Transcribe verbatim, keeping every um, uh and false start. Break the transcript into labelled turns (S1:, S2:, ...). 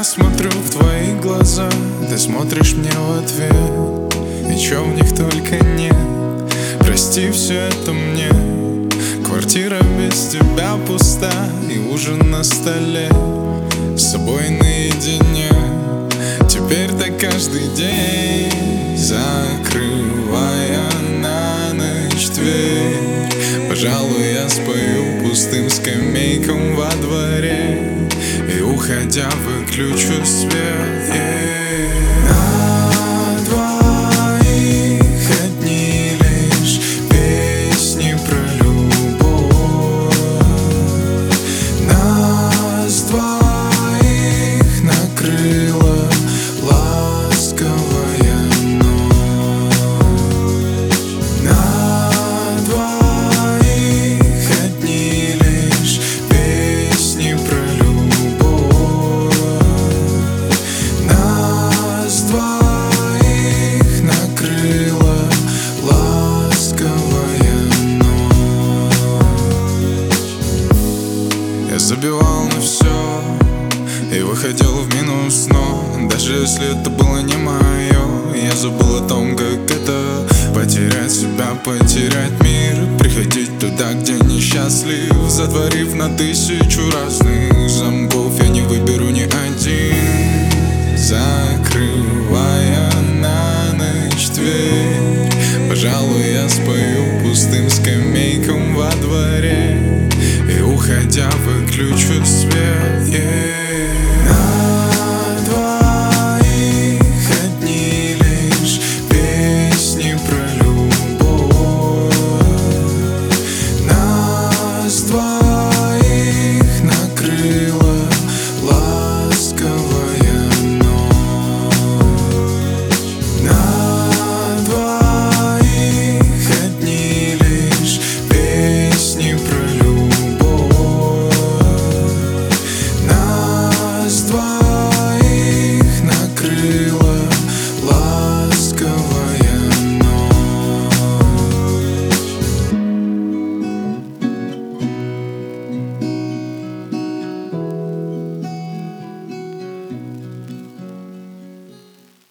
S1: Я смотрю в твои глаза, ты смотришь мне в ответ, и чё в них только нет. Прости, все это мне. Квартира без тебя пуста, и ужин на столе, с собой наедине. Теперь так каждый день, закрывая на ночь дверь. Пожалуй, я спою пустым скамейкам во дворе, и, уходя, выключу свет. Yeah. На двоих одни лишь песни про любовь. Нас двоих накрыла ласковая ночь. На двоих одни лишь песни про любовь. Нас двоих накрыла ласковая ночь. Я забивал на все и выходил в минус, но даже если это было не мое, я забыл о том, как это потерять себя, потерять мир, приходить туда, где несчастлив, затворив на тысячу разных